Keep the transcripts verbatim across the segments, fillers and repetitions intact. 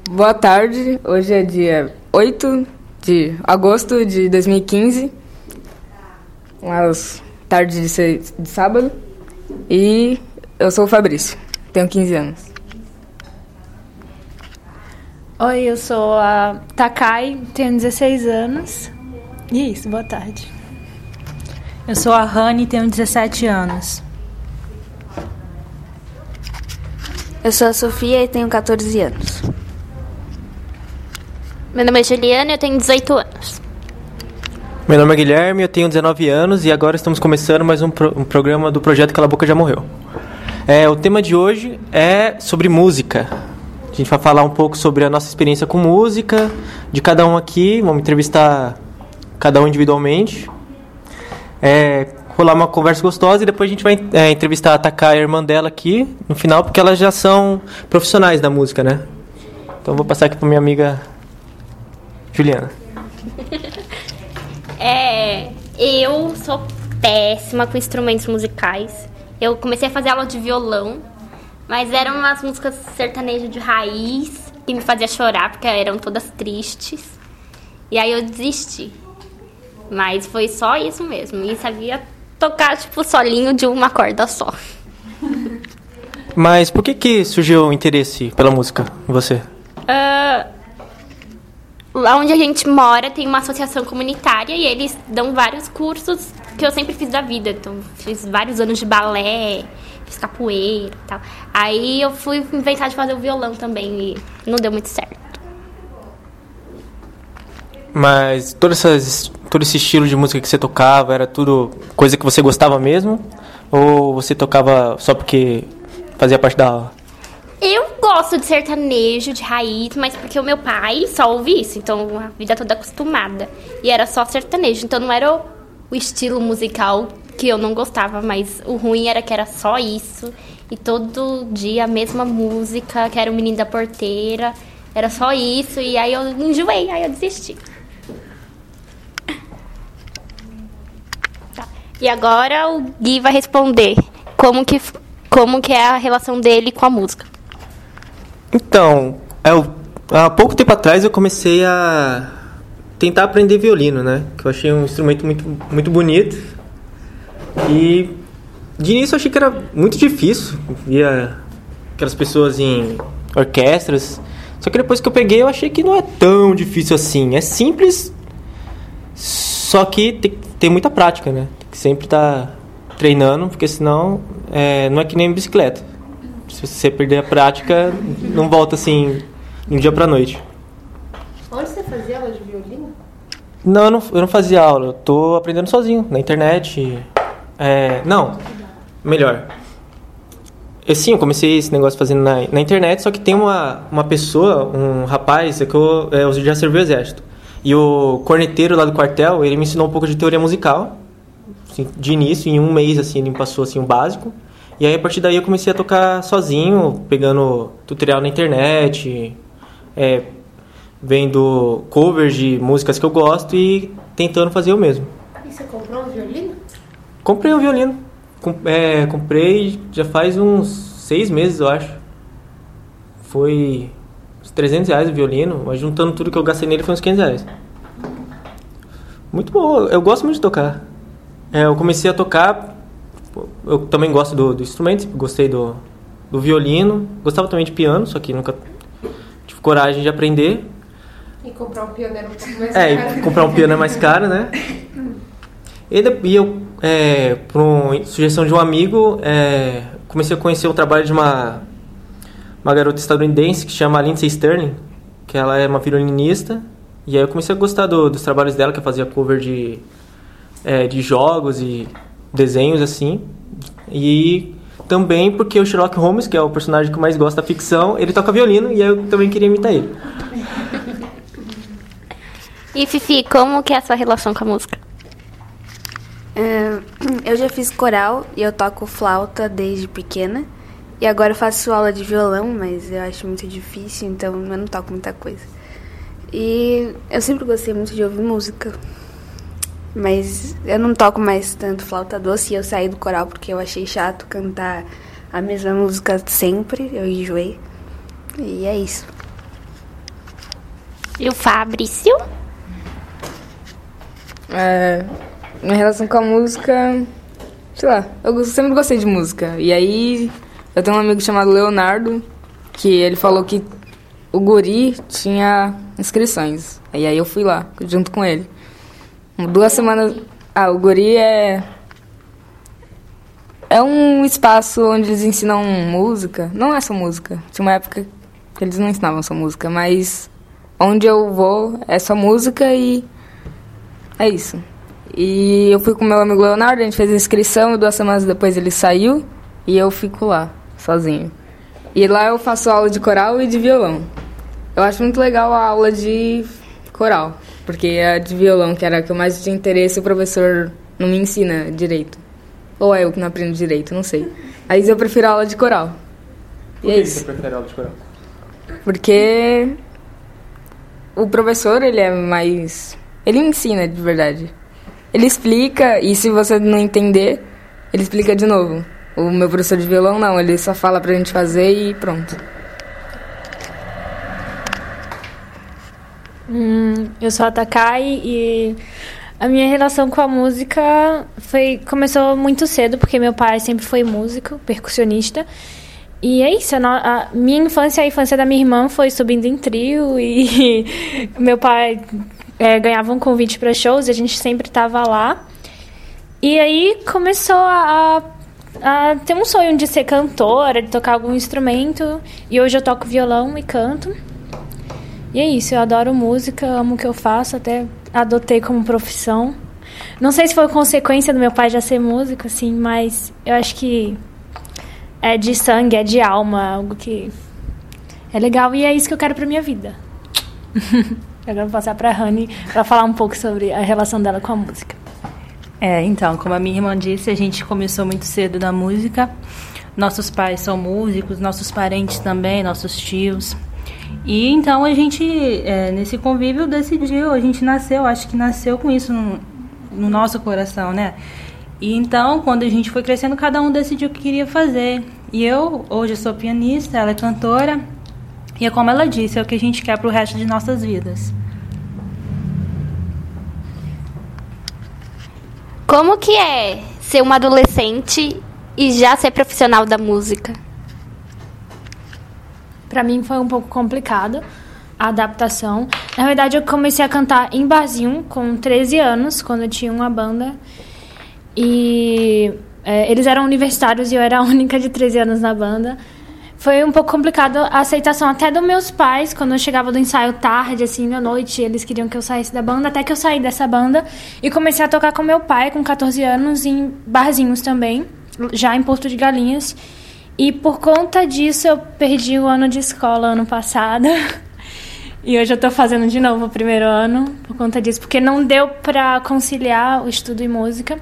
Boa tarde, hoje é dia oito de agosto de dois mil e quinze, às tardes de, se- de sábado, e eu sou o Fabrício, tenho quinze anos. Oi, eu sou a Takai, tenho dezesseis anos. E é isso, boa tarde. Eu sou a Rani, tenho dezessete anos. Eu sou a Sofia e tenho catorze anos. Meu nome é Juliana e eu tenho dezoito anos. Meu nome é Guilherme, eu tenho dezenove anos e agora estamos começando mais um, pro, um programa do projeto Cala a Boca Já Morreu. É, o tema de hoje é sobre música. A gente vai falar um pouco sobre a nossa experiência com música, de cada um aqui, vamos entrevistar cada um individualmente. É, rolar uma conversa gostosa e depois a gente vai é, entrevistar a Takai, a irmã dela aqui, no final, porque elas já são profissionais da música, né? Então eu vou passar aqui para minha amiga Juliana. É, eu sou péssima com instrumentos musicais. Eu comecei a fazer aula de violão, mas eram umas músicas sertanejas de raiz que me fazia chorar porque eram todas tristes. E aí eu desisti. Mas foi só isso mesmo. E sabia tocar tipo solinho de uma corda só. Mas por que que surgiu o interesse pela música em você? Uh, lá onde a gente mora tem uma associação comunitária e eles dão vários cursos que eu sempre fiz da vida. Então, fiz vários anos de balé, fiz capoeira e tal. Aí eu fui inventar de fazer o violão também e não deu muito certo. Mas todo, essas, todo esse estilo de música que você tocava era tudo coisa que você gostava mesmo? Ou você tocava só porque fazia parte da aula? Eu gosto de sertanejo, de raiz, mas porque o meu pai só ouve isso, então a vida toda acostumada. E era só sertanejo, então não era o, o estilo musical que eu não gostava, mas o ruim era que era só isso. E todo dia a mesma música, que era o Menino da Porteira, era só isso, e aí eu enjoei, aí eu desisti. Tá. E agora o Gui vai responder como que, como que é a relação dele com a música. Então, eu, há pouco tempo atrás eu comecei a tentar aprender violino, né? Que eu achei um instrumento muito, muito bonito. E de início eu achei que era muito difícil. Via aquelas pessoas em orquestras. Só que depois que eu peguei eu achei que não é tão difícil assim. É simples, só que tem, tem muita prática, né? Tem que sempre estar treinando, porque senão é, não é que nem bicicleta. Se você perder a prática, não volta assim, de um dia pra noite. Onde você fazia aula de violino? Não, eu não, eu não fazia aula. Eu tô aprendendo sozinho, na internet. É, não, melhor. Eu, sim, eu comecei esse negócio fazendo na, na internet, só que tem uma, uma pessoa, um rapaz, é que eu, é, eu já servi o exército. E o corneteiro lá do quartel, ele me ensinou um pouco de teoria musical. Assim, de início, em um mês, assim, ele me passou assim, o básico. E aí, a partir daí, eu comecei a tocar sozinho, pegando tutorial na internet, é, vendo covers de músicas que eu gosto e tentando fazer eu mesmo. E você comprou um violino? Comprei um violino. Com, é, comprei já faz uns seis meses, eu acho. Foi uns trezentos reais o violino, mas juntando tudo que eu gastei nele foi uns quinhentos reais. Muito bom, eu gosto muito de tocar. É, eu comecei a tocar... Eu também gosto do, do instrumento, gostei do, do violino. Gostava também de piano, só que nunca tive coragem de aprender. E comprar um piano era um pouco mais é, caro. É, comprar um piano é mais caro, né? E, e eu, é, por uma sugestão de um amigo, é, comecei a conhecer o trabalho de uma, uma garota estadunidense que se chama Lindsay Sterling, que ela é uma violinista. E aí eu comecei a gostar do, dos trabalhos dela, que ela fazia cover de, é, de jogos e desenhos assim, e também porque o Sherlock Holmes, que é o personagem que eu mais gosto da ficção, ele toca violino e eu também queria imitar ele. E Fifi, como que é a sua relação com a música? Uh, eu já fiz coral e eu toco flauta desde pequena. E agora eu faço aula de violão, mas eu acho muito difícil, então eu não toco muita coisa. E eu sempre gostei muito de ouvir música. Mas eu não toco mais tanto flauta doce e eu saí do coral porque eu achei chato cantar a mesma música sempre, eu enjoei. E é isso. E o Fabrício? É, minha relação com a música, sei lá, eu sempre gostei de música. E aí, eu tenho um amigo chamado Leonardo, que ele falou que o Guri tinha inscrições. E aí eu fui lá, junto com ele. Duas semanas... Ah, o Guri é... É um espaço onde eles ensinam música. Não é só música. Tinha uma época que eles não ensinavam só música, mas onde eu vou é só música e é isso. E eu fui com meu amigo Leonardo, a gente fez a inscrição e duas semanas depois ele saiu e eu fico lá, sozinho. E lá eu faço aula de coral e de violão. Eu acho muito legal a aula de coral, porque a de violão, que era a que eu mais tinha interesse, o professor não me ensina direito. Ou é eu que não aprendo direito, não sei. Aí eu prefiro a aula de coral. Por e que é isso. você prefere a aula de coral? Porque o professor, ele é mais... Ele ensina, de verdade. Ele explica, e se você não entender, ele explica de novo. O meu professor de violão, não. Ele só fala pra gente fazer e pronto. Hum, eu sou a Takai e a minha relação com a música foi, começou muito cedo, porque meu pai sempre foi músico, percussionista. E é isso, a, no, a minha infância e a infância da minha irmã foi subindo em trio e meu pai é, ganhava um convite para shows e a gente sempre estava lá. E aí começou a, a, a ter um sonho de ser cantora, de tocar algum instrumento. E hoje eu toco violão e canto. E é isso, eu adoro música, amo o que eu faço, até adotei como profissão. Não sei se foi consequência do meu pai já ser músico, assim, mas eu acho que é de sangue, é de alma, algo que é legal e é isso que eu quero pra minha vida. Agora vou passar pra Rani pra falar um pouco sobre a relação dela com a música. É, então, como a minha irmã disse, a gente começou muito cedo na música. Nossos pais são músicos, nossos parentes também, nossos tios. E então a gente, é, nesse convívio, decidiu, a gente nasceu, acho que nasceu com isso no, no nosso coração, né? E então, quando a gente foi crescendo, cada um decidiu o que queria fazer. E eu, hoje, sou pianista, ela é cantora. E é como ela disse, é o que a gente quer pro resto de nossas vidas. Como que é ser uma adolescente e já ser profissional da música? Pra mim foi um pouco complicado a adaptação. Na verdade, eu comecei a cantar em barzinho com treze anos, quando eu tinha uma banda. E é, eles eram universitários e eu era a única de treze anos na banda. Foi um pouco complicado a aceitação até dos meus pais, quando eu chegava do ensaio tarde, assim, à noite, eles queriam que eu saísse da banda, até que eu saí dessa banda e comecei a tocar com meu pai, com catorze anos, em barzinhos também, já em Porto de Galinhas. E por conta disso, eu perdi o ano de escola ano passado. E hoje eu tô fazendo de novo o primeiro ano, por conta disso, porque não deu pra conciliar o estudo e música.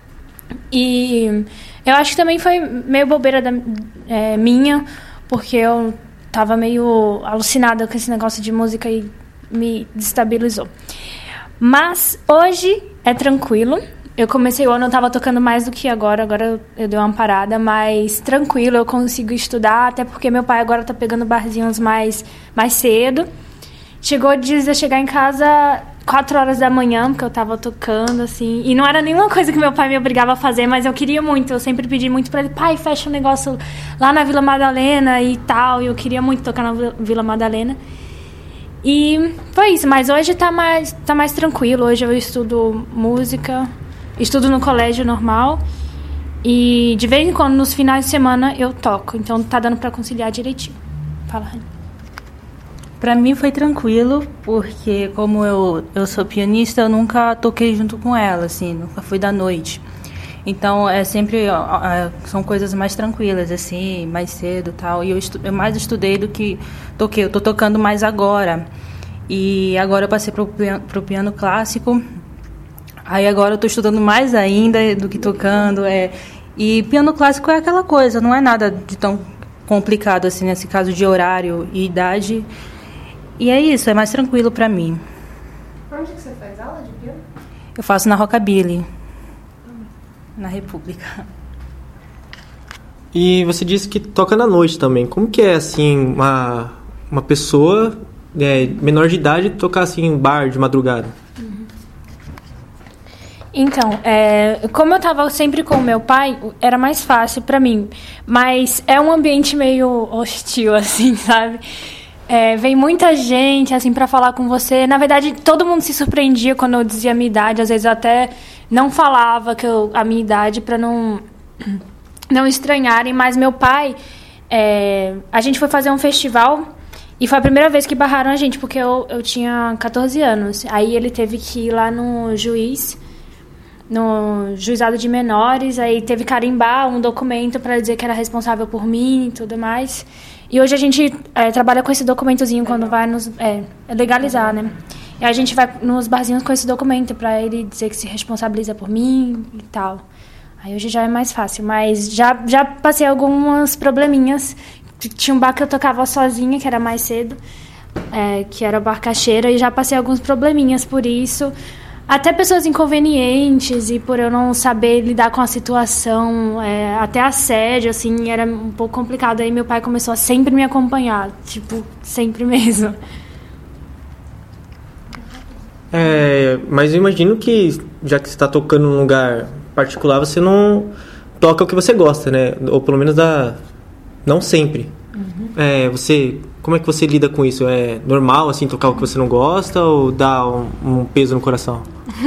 E eu acho que também foi meio bobeira da, é, minha, porque eu tava meio alucinada com esse negócio de música e me destabilizou. Mas hoje é tranquilo. Eu comecei o ano, eu tava tocando mais do que agora, agora eu, eu dei uma parada, mas tranquilo, eu consigo estudar, até porque meu pai agora tá pegando barzinhos mais, mais cedo. Chegou dias de eu chegar em casa quatro horas da manhã, porque eu tava tocando, assim, e não era nenhuma coisa que meu pai me obrigava a fazer, mas eu queria muito, eu sempre pedi muito pra ele, pai, fecha um negócio lá na Vila Madalena e tal, e eu queria muito tocar na Vila Madalena. E foi isso, mas hoje tá mais, tá mais tranquilo, hoje eu estudo música, estudo no colégio normal, e de vez em quando, nos finais de semana, eu toco, então tá dando pra conciliar direitinho. Fala, Rani. Pra mim foi tranquilo, porque como eu, eu sou pianista, eu nunca toquei junto com ela, assim, nunca fui da noite. Então, é sempre, ó, são coisas mais tranquilas, assim, mais cedo e tal. E eu, estu, eu mais estudei do que toquei, eu tô tocando mais agora. E agora eu passei pro, pro piano clássico, aí agora eu tô estudando mais ainda do que tocando. É, e piano clássico é aquela coisa, não é nada de tão complicado, assim, nesse caso de horário e idade. E é isso, é mais tranquilo pra mim. Onde que você faz aula de piano? Eu faço na Rockabilly, na República. E você disse que toca na noite também. Como que é, assim, uma, uma pessoa é, menor de idade tocar assim em bar de madrugada? Então, é, como eu tava sempre com o meu pai, era mais fácil pra mim. Mas é um ambiente meio hostil, assim, sabe? É, vem muita gente, assim, pra falar com você. Na verdade, todo mundo se surpreendia quando eu dizia a minha idade. Às vezes eu até não falava que eu, a minha idade pra não, não estranharem. Mas meu pai, é, a gente foi fazer um festival e foi a primeira vez que barraram a gente, porque eu, eu tinha catorze anos. Aí ele teve que ir lá no juiz... no juizado de menores, aí teve que carimbar um documento para dizer que era responsável por mim e tudo mais. E hoje a gente é, trabalha com esse documentozinho quando vai nos... É, legalizar, né? E a gente vai nos barzinhos com esse documento para ele dizer que se responsabiliza por mim e tal. Aí hoje já é mais fácil, mas já, já passei algumas probleminhas. Tinha um bar que eu tocava sozinha, que era mais cedo, é, que era o Bar Cacheira, e já passei alguns probleminhas por isso. Até pessoas inconvenientes e por eu não saber lidar com a situação, é, até assédio, assim, era um pouco complicado. Aí meu pai começou a sempre me acompanhar, tipo, sempre mesmo. É, mas eu imagino que, já que você está tocando num lugar particular, você não toca o que você gosta, né? Ou pelo menos dá... não sempre. Uhum. É, você... Como é que você lida com isso? É normal, assim, tocar o que você não gosta ou dá um, um peso no coração?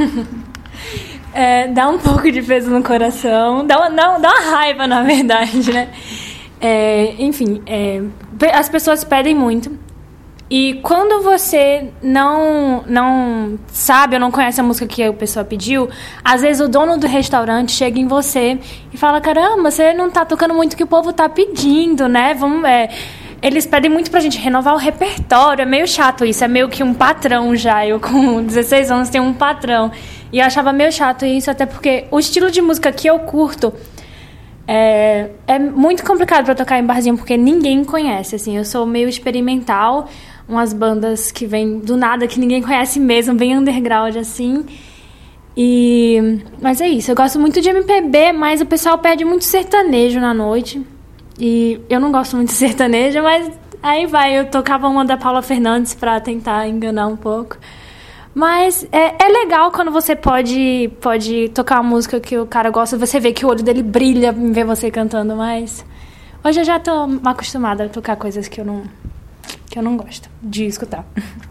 É, dá um pouco de peso no coração. Dá uma, dá, dá uma raiva, na verdade, né? É, enfim, é, as pessoas pedem muito. E quando você não, não sabe ou não conhece a música que a pessoa pediu, às vezes o dono do restaurante chega em você e fala: caramba, você não tá tocando muito o que o povo tá pedindo, né? Vamos... É, eles pedem muito pra gente renovar o repertório. É meio chato isso, é meio que um patrão já. Eu com dezesseis anos tenho um patrão. E eu achava meio chato isso, até porque o estilo de música que eu curto é, é muito complicado pra tocar em barzinho, porque ninguém conhece, assim. Eu sou meio experimental, umas bandas que vêm do nada, que ninguém conhece mesmo, bem underground, assim. E... Mas é isso, eu gosto muito de M P B, mas o pessoal pede muito sertanejo na noite. E eu não gosto muito de sertanejo, mas aí vai, eu tocava uma da Paula Fernandes pra tentar enganar um pouco. Mas é, é legal quando você pode, pode tocar uma música que o cara gosta, você vê que o olho dele brilha em ver você cantando, mas hoje eu já tô acostumada a tocar coisas que eu não, que eu não gosto de escutar.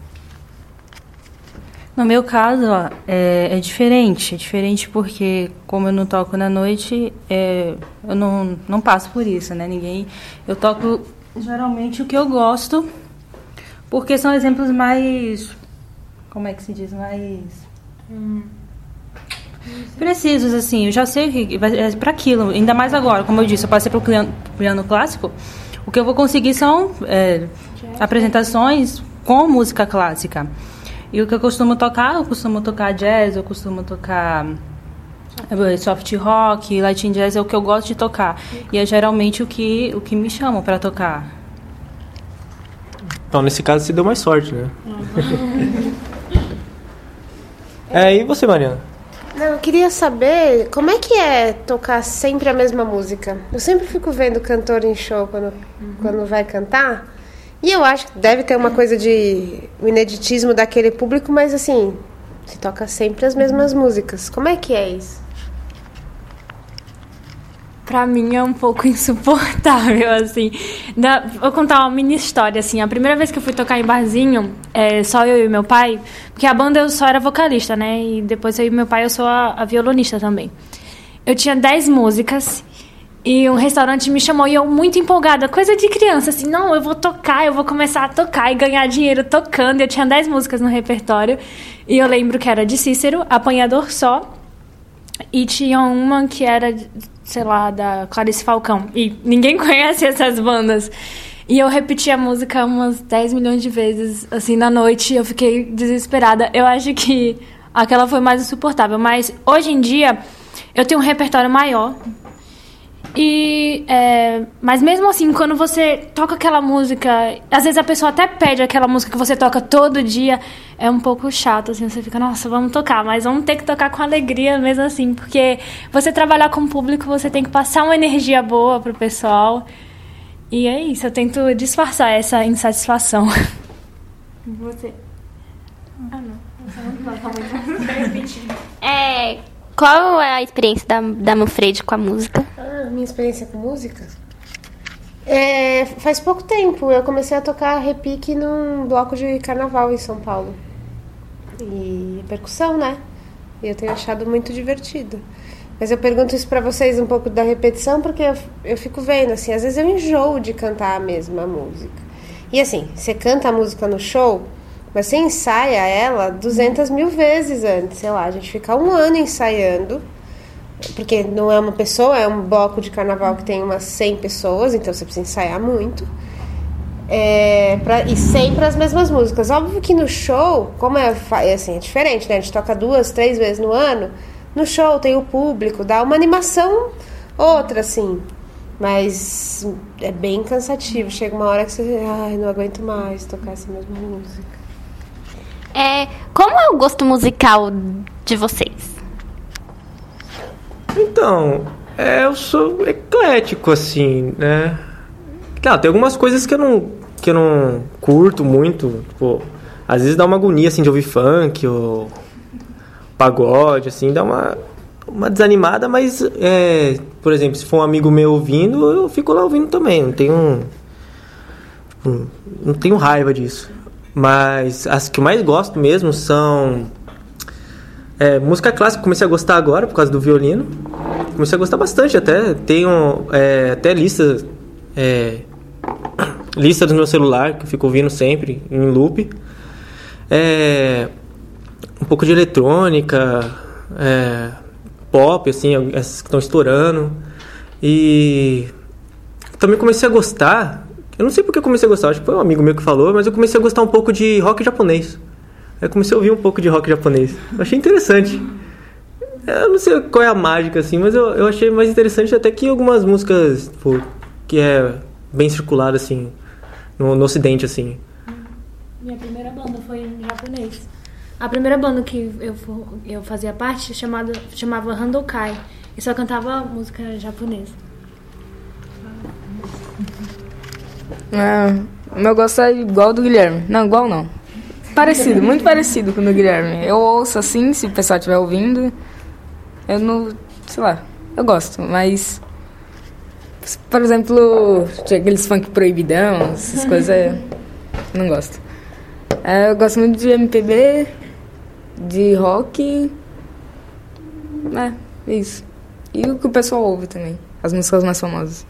No meu caso, ó, é, é diferente. É diferente porque, como eu não toco na noite, é, eu não, não passo por isso, né? Ninguém... Eu toco, geralmente, o que eu gosto, porque são exemplos mais... Como é que se diz? Mais... Hum, precisos, assim. Eu já sei que é para aquilo. Ainda mais agora, como eu disse, eu passei para o piano, piano clássico. O que eu vou conseguir são é, apresentações com música clássica. E o que eu costumo tocar, eu costumo tocar jazz, eu costumo tocar soft rock, Latin jazz, é o que eu gosto de tocar. E é geralmente o que, o que me chamam para tocar. Então, nesse caso, você deu mais sorte, né? É, e você, Mariana? Não, eu queria saber como é que é tocar sempre a mesma música. Eu sempre fico vendo cantor em show quando, uhum. quando vai cantar. E eu acho que deve ter uma coisa de o ineditismo daquele público, mas assim, se toca sempre as mesmas músicas. Como é que é isso? Pra mim é um pouco insuportável, assim. Da, vou contar uma mini história, assim. A primeira vez que eu fui tocar em barzinho, é, só eu e meu pai, porque a banda eu só era vocalista, né? E depois eu e meu pai eu sou a, a violonista também. Eu tinha dez músicas. E um restaurante me chamou e eu muito empolgada, coisa de criança, assim, não, eu vou tocar, eu vou começar a tocar e ganhar dinheiro tocando. Eu tinha dez músicas no repertório e eu lembro que era de Cícero, Apanhador Só, e tinha uma que era, sei lá, da Clarice Falcão. E ninguém conhece essas bandas. E eu repeti a música umas dez milhões de vezes, assim, na noite, e eu fiquei desesperada. Eu acho que aquela foi mais insuportável, mas hoje em dia eu tenho um repertório maior. E, é, mas mesmo assim, quando você toca aquela música, às vezes a pessoa até pede aquela música que você toca todo dia, é um pouco chato, assim, você fica, nossa, vamos tocar, mas vamos ter que tocar com alegria mesmo assim, porque você trabalhar com o público, você tem que passar uma energia boa pro pessoal, e é isso, eu tento disfarçar essa insatisfação. Você. Ah, não. Você não vai falar muito. É, qual é a experiência da, da Manfredi com a música? Ah, minha experiência com música? É, faz pouco tempo eu comecei a tocar repique num bloco de carnaval em São Paulo. E percussão, né? E eu tenho achado muito divertido. Mas eu pergunto isso pra vocês um pouco da repetição, porque eu, eu fico vendo, assim, às vezes eu enjoo de cantar a mesma música. E assim, você canta a música no show, mas você ensaia ela duzentas mil vezes antes, sei lá, a gente fica um ano ensaiando, porque não é uma pessoa, é um bloco de carnaval que tem umas cem pessoas, então você precisa ensaiar muito. É, pra, e sempre as mesmas músicas. Óbvio que no show, como é, é, assim, é diferente, né? A gente toca duas, três vezes no ano. No show tem o público, dá uma animação outra, assim. Mas é bem cansativo. Chega uma hora que você... Ai, não aguento mais tocar essa mesma música. É, como é o gosto musical de vocês? Então, é, eu sou eclético, assim, né? Claro, tem algumas coisas que eu não, que eu não curto muito. Tipo, às vezes dá uma agonia, assim, de ouvir funk ou pagode, assim, dá uma, uma desanimada, mas, é, por exemplo, se for um amigo meu ouvindo, eu fico lá ouvindo também. Não tenho, tipo, não tenho raiva disso. Mas as que eu mais gosto mesmo são... É, música clássica, comecei a gostar agora por causa do violino. Comecei a gostar bastante até. Tenho é, até listas... É, lista do meu celular, que eu fico ouvindo sempre, em loop. É, um pouco de eletrônica, é, pop, assim, essas que estão estourando. E também comecei a gostar, eu não sei porque eu comecei a gostar, acho que foi um amigo meu que falou, mas eu comecei a gostar um pouco de rock japonês. Aí comecei a ouvir um pouco de rock japonês. Eu achei interessante. Eu não sei qual é a mágica, assim, mas eu, eu achei mais interessante até que algumas músicas, tipo, que é bem circulado, assim, no, no ocidente, assim. Minha primeira banda foi em japonês. A primeira banda que eu, eu fazia parte chamada, chamava Handokai. E só cantava música japonesa. É, o meu gosto é igual ao do Guilherme. Não, igual não. Parecido, muito parecido com o do Guilherme. Eu ouço assim, se o pessoal estiver ouvindo. Eu não... sei lá, eu gosto, mas... Por exemplo, aqueles funk proibidão, essas coisas, eu não gosto. É, eu gosto muito de M P B, de rock, é, isso. E o que o pessoal ouve também, as músicas mais famosas.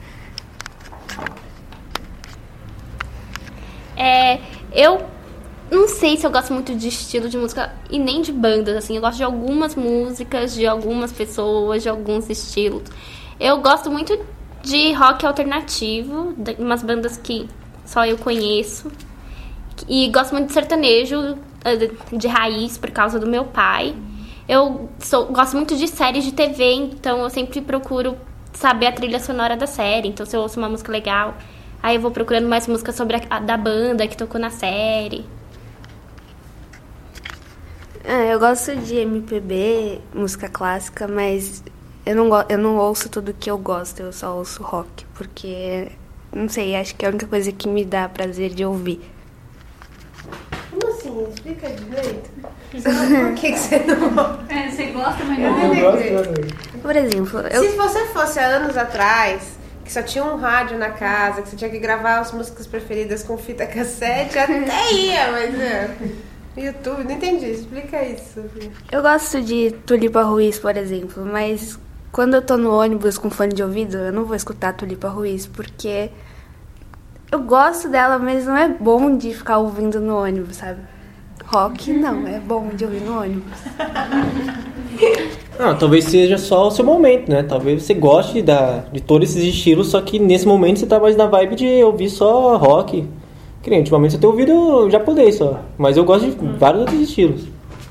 É, eu não sei se eu gosto muito de estilo de música e nem de bandas, assim. Eu gosto de algumas músicas, de algumas pessoas, de alguns estilos. Eu gosto muito de rock alternativo, de umas bandas que só eu conheço. E gosto muito de sertanejo, de raiz, por causa do meu pai. Eu sou, gosto muito de séries de T V, então eu sempre procuro saber a trilha sonora da série. Então, se eu ouço uma música legal, aí eu vou procurando mais músicas sobre a, a da banda que tocou na série. É, eu gosto de M P B, música clássica, mas eu não, eu não ouço tudo que eu gosto, eu só ouço rock, porque, não sei, acho que é a única coisa que me dá prazer de ouvir. Como assim? Explica direito. Por que, que você não... É, você gosta, mas Eu não entendi. Por exemplo, eu... Se você fosse há anos atrás, que só tinha um rádio na casa, que você tinha que gravar as músicas preferidas com fita cassete, até ia, mas é... YouTube, não entendi, explica isso, Sofia. eu gosto de Tulipa Ruiz, por exemplo, mas quando eu tô no ônibus com fone de ouvido, eu não vou escutar Tulipa Ruiz, porque eu gosto dela, mas não é bom de ficar ouvindo no ônibus, sabe? Rock, não, é bom de ouvir no ônibus. Não, talvez seja só o seu momento, né? Talvez você goste da, de todos esses estilos, só que nesse momento você tá mais na vibe de ouvir só rock. Que nem, ultimamente eu tenho ouvido japonês só, mas eu gosto de vários outros estilos.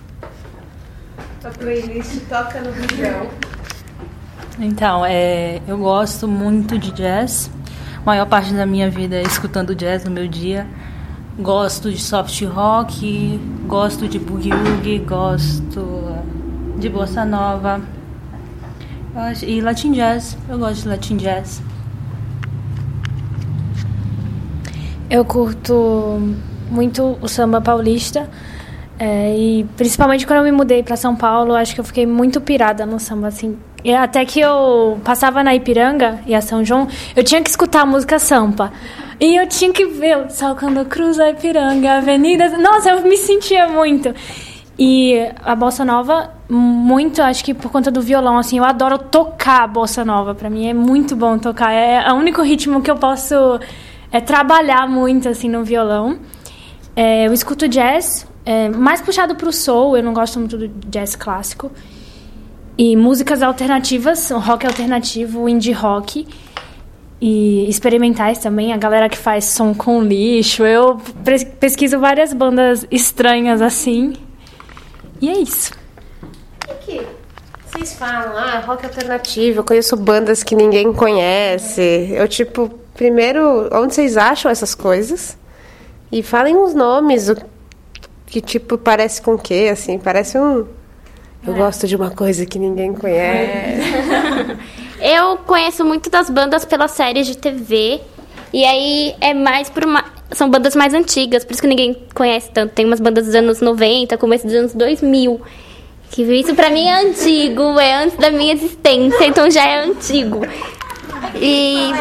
A playlist toca no visão. Então, é, eu gosto muito de jazz. A maior parte da minha vida é escutando jazz no meu dia. Gosto de soft rock, gosto de boogie-woogie, gosto de bossa nova. E latin jazz, eu gosto de latin jazz. Eu curto muito o samba paulista. É, e principalmente quando eu me mudei para São Paulo, acho que eu fiquei muito pirada no samba, assim. E até que eu passava na Ipiranga e a São João, eu tinha que escutar a música Sampa. E eu tinha que ver o sol quando cruza a Ipiranga, a avenida... Nossa, eu me sentia muito. E a bossa nova, muito, acho que por conta do violão, assim, eu adoro tocar a bossa nova. Pra mim é muito bom tocar. É o único ritmo que eu posso é, trabalhar muito, assim, no violão. É, eu escuto jazz, é, mais puxado pro soul, eu não gosto muito do jazz clássico. E músicas alternativas, rock alternativo, indie rock. E experimentais também, a galera que faz som com lixo. Eu pesquiso várias bandas estranhas, assim. E é isso. O que vocês falam? Ah, rock alternativo, eu conheço bandas que ninguém conhece. Eu, tipo, primeiro, onde vocês acham essas coisas? E falem os nomes, o que, tipo, parece com o quê, assim? Parece um... Eu é. gosto de uma coisa que ninguém conhece. É. Eu conheço muito das bandas pelas séries de T V. E aí é mais por uma... São bandas mais antigas, por isso que ninguém conhece tanto. Tem umas bandas dos anos noventa, começo dos anos dois mil. Que isso pra mim é antigo, é antes da minha existência, então já é antigo. E...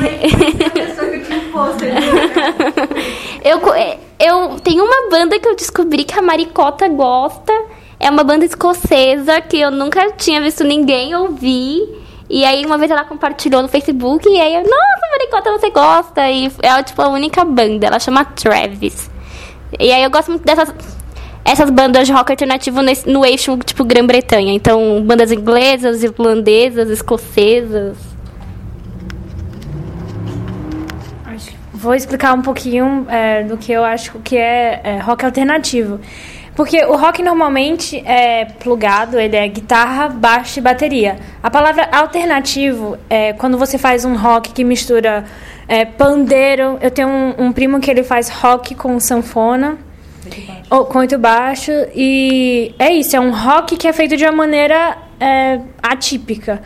eu, eu tenho uma banda que eu descobri que a Maricota gosta. É uma banda escocesa que eu nunca tinha visto ninguém ouvir. E aí uma vez ela compartilhou no Facebook e aí eu, nossa, Maricota, você gosta? E ela, tipo, a única banda, ela chama Travis. E aí eu gosto muito dessas essas bandas de rock alternativo nesse, no eixo, tipo, Grã-Bretanha. Então, bandas inglesas, irlandesas, escocesas. Vou explicar um pouquinho é, do que eu acho que é, é rock alternativo. Porque o rock normalmente é plugado, ele é guitarra, baixo e bateria. A palavra alternativo é quando você faz um rock que mistura é, pandeiro. Eu tenho um, um primo que ele faz rock com sanfona, ou com oito baixo. E é isso, é um rock que é feito de uma maneira é, atípica.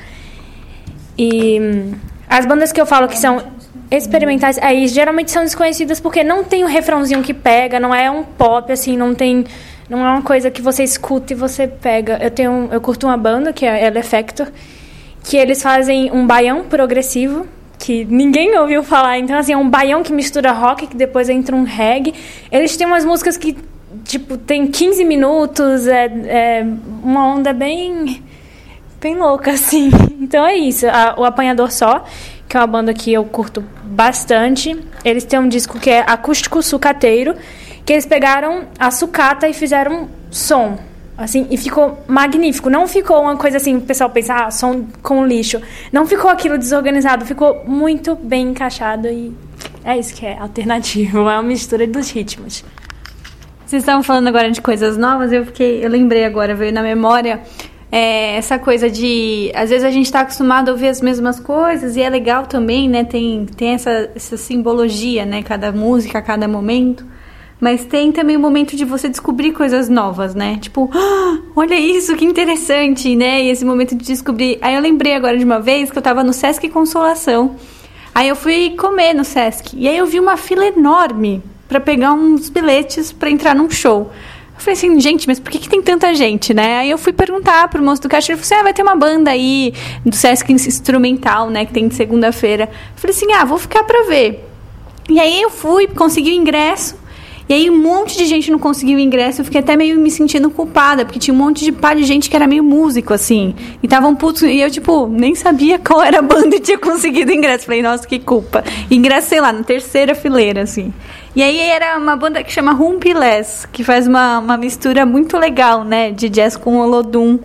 E hum, as bandas que eu falo que são experimentais, aí geralmente são desconhecidas porque não tem um refrãozinho que pega, não é um pop, assim, não tem... Não é uma coisa que você escuta e você pega. Eu tenho, eu curto uma banda, que é El Effector, que eles fazem um baião progressivo, que ninguém ouviu falar. Então, assim, é um baião que mistura rock, que depois entra um reggae. Eles têm umas músicas que, tipo, tem quinze minutos, é, é uma onda bem, bem louca, assim. Então, é isso. A, o Apanhador Só, que é uma banda que eu curto bastante. Eles têm um disco que é acústico sucateiro, que eles pegaram a sucata e fizeram som, assim, e ficou magnífico. Não ficou uma coisa assim, o pessoal pensa, ah, som com lixo. Não ficou aquilo desorganizado, ficou muito bem encaixado e é isso que é alternativo, é uma mistura dos ritmos. Vocês estavam falando agora de coisas novas, eu fiquei, eu lembrei agora, veio na memória, é, essa coisa de, às vezes a gente está acostumado a ouvir as mesmas coisas e é legal também, né, tem, tem essa, essa simbologia, né, cada música, cada momento. Mas tem também o momento de você descobrir coisas novas, né? Tipo, ah, olha isso, que interessante, né? E esse momento de descobrir... Aí eu lembrei agora de uma vez que eu tava no Sesc Consolação. Aí eu fui comer no Sesc. E aí eu vi uma fila enorme pra pegar uns bilhetes pra entrar num show. Eu falei assim, gente, mas por que, que tem tanta gente, né? Aí eu fui perguntar pro moço do caixa, ele falou assim, ah, vai ter uma banda aí do Sesc Instrumental, né? Que tem de segunda-feira. Eu falei assim, ah, vou ficar pra ver. E aí eu fui, consegui o ingresso. E aí um monte de gente não conseguiu o ingresso, eu fiquei até meio me sentindo culpada, porque tinha um monte de pá de gente que era meio músico, assim, e estavam putos, e eu, tipo, nem sabia qual era a banda e tinha conseguido ingresso. Falei, nossa, que culpa. Ingresso, sei lá, na terceira fileira, assim. E aí era uma banda que chama Rumpilés, que faz uma, uma mistura muito legal, né, de jazz com Olodum.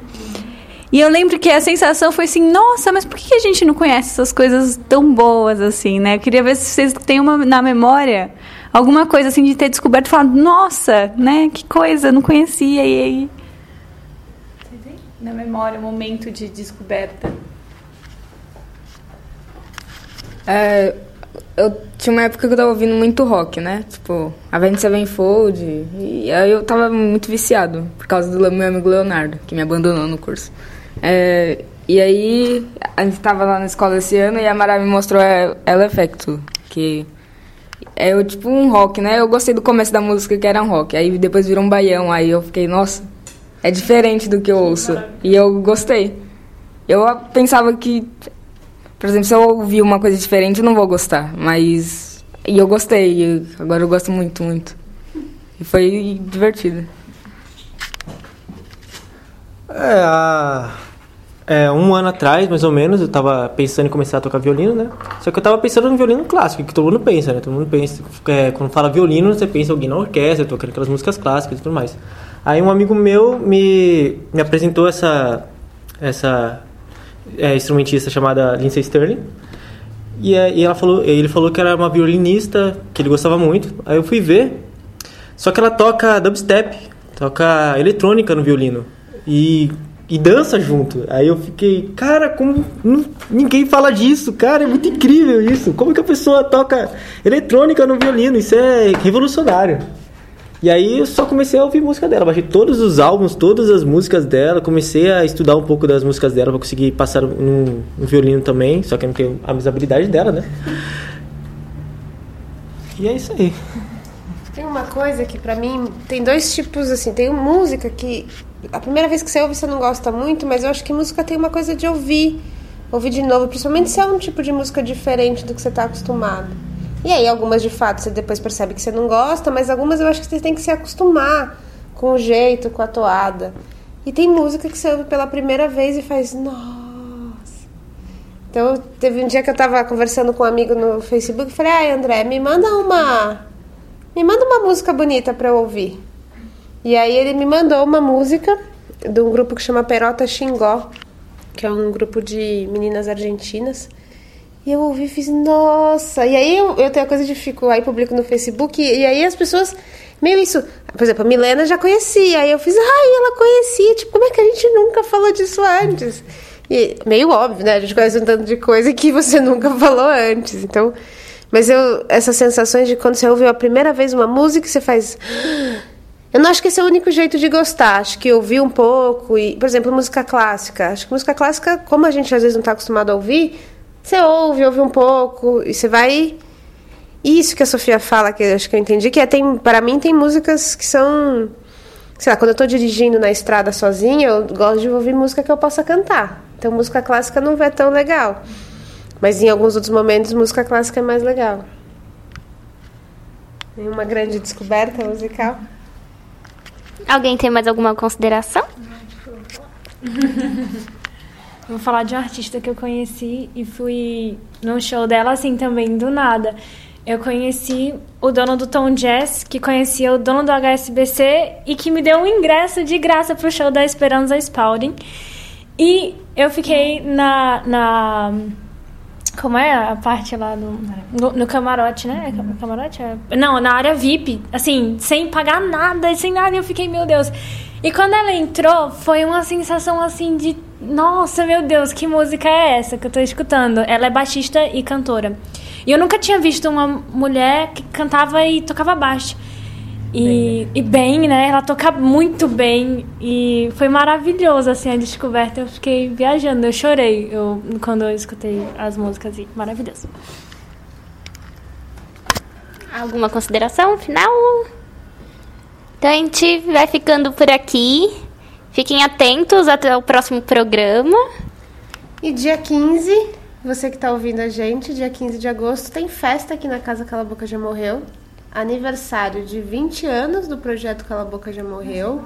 E eu lembro que a sensação foi assim, nossa, mas por que a gente não conhece essas coisas tão boas, assim, né? Eu queria ver se vocês têm uma na memória... Alguma coisa assim de ter descoberto e falado, nossa, né, que coisa, não conhecia. E aí. Na memória, o momento de descoberta. É, eu tinha uma época que eu tava ouvindo muito rock, né? Tipo, Avenged Sevenfold. E aí eu tava muito viciado por causa do meu amigo Leonardo, que me abandonou no curso. É, e aí a gente tava lá na escola esse ano e a Mara me mostrou El Effecto, que. é eu, tipo um rock, né? Eu gostei do começo da música, que era um rock. Aí depois virou um baião. Aí eu fiquei, nossa, é diferente do que eu ouço. E eu gostei. Eu pensava que, por exemplo, se eu ouvir uma coisa diferente, eu não vou gostar. Mas... E eu gostei. E agora eu gosto muito, muito. E foi divertido. É, a... é, um ano atrás, mais ou menos, eu tava pensando em começar a tocar violino, né? Só que eu tava pensando no violino clássico, que todo mundo pensa, né? Todo mundo pensa, é, quando fala violino, você pensa alguém na orquestra, tocando aquelas músicas clássicas e tudo mais. Aí um amigo meu me, me apresentou essa, essa é, instrumentista chamada Lindsey Sterling. E, e ela falou, ele falou que era uma violinista, que ele gostava muito. Aí eu fui ver, só que ela toca dubstep, toca eletrônica no violino. E, e dança junto. Aí eu fiquei, cara, como não, ninguém fala disso, cara, é muito incrível isso. Como que a pessoa toca eletrônica no violino? Isso é revolucionário. E aí eu só comecei a ouvir música dela, baixei todos os álbuns, todas as músicas dela, comecei a estudar um pouco das músicas dela pra conseguir passar no, no violino também, só que eu não tenho a mesma habilidade dela, né? E é isso aí. Tem uma coisa que pra mim tem dois tipos, assim, tem música que a primeira vez que você ouve você não gosta muito, mas eu acho que música tem uma coisa de ouvir, ouvir de novo, principalmente se é um tipo de música diferente do que você tá acostumado. E aí algumas de fato você depois percebe que você não gosta, mas algumas eu acho que você tem que se acostumar com o jeito, com a toada. E tem música que você ouve pela primeira vez e faz, nossa. Então teve um dia que eu tava conversando com um amigo no Facebook e falei, ai André, me manda uma... Me manda uma música bonita pra eu ouvir. E aí ele me mandou uma música de um grupo que chama Perota Xingó, que é um grupo de meninas argentinas. E eu ouvi e fiz, nossa. E aí eu, eu tenho a coisa de fico aí publico no Facebook. E, e aí as pessoas, meio isso. Por exemplo, a Milena já conhecia. Aí eu fiz, ai, ela conhecia. Tipo, como é que a gente nunca falou disso antes? E meio óbvio, né? A gente conhece um tanto de coisa que você nunca falou antes. Então... Mas eu, essas sensações de quando você ouviu a primeira vez uma música, você faz... Eu não acho que esse é o único jeito de gostar. Acho que ouvir um pouco e... Por exemplo, música clássica. Acho que música clássica, como a gente às vezes não está acostumado a ouvir, você ouve, ouve um pouco e você vai... Isso que a Sofia fala, que eu acho que eu entendi, que é, tem, para mim tem músicas que são... Sei lá, quando eu estou dirigindo na estrada sozinha, eu gosto de ouvir música que eu possa cantar. Então, música clássica não é tão legal. Mas em alguns outros momentos, música clássica é mais legal. Tem uma grande descoberta musical. Alguém tem mais alguma consideração? Vou falar de uma artista que eu conheci e fui num show dela, assim, também, do nada. Eu conheci o dono do Tom Jazz, que conhecia o dono do H S B C e que me deu um ingresso de graça pro show da Esperanza Spalding. E eu fiquei na... na como é a parte lá no, no, no camarote, né? Camarote? É... Não, na área V I P, assim, sem pagar nada, sem nada. E eu fiquei, meu Deus. E quando ela entrou, foi uma sensação assim de... Nossa, meu Deus, que música é essa que eu tô escutando? Ela é baixista e cantora. E eu nunca tinha visto uma mulher que cantava e tocava baixo. E bem, né? E bem, né? Ela toca muito bem. E foi maravilhoso, assim, a descoberta. Eu fiquei viajando, eu chorei eu, quando eu escutei as músicas. E maravilhoso. Alguma consideração final? Então a gente vai ficando por aqui. Fiquem atentos até o próximo programa. E dia quinze, você que está ouvindo a gente, dia quinze de agosto, tem festa aqui na Casa Cala a Boca Já Morreu. Aniversário de vinte anos do projeto Cala a Boca Já Morreu.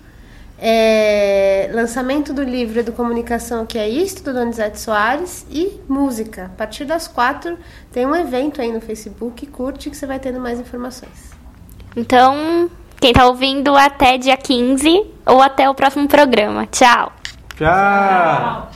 É, lançamento do livro Educomunicação, que é isto, do Donizete Soares. E música. A partir das quatro tem um evento aí no Facebook. Curte que você vai tendo mais informações. Então, quem está ouvindo, até dia quinze ou até o próximo programa. Tchau. Tchau.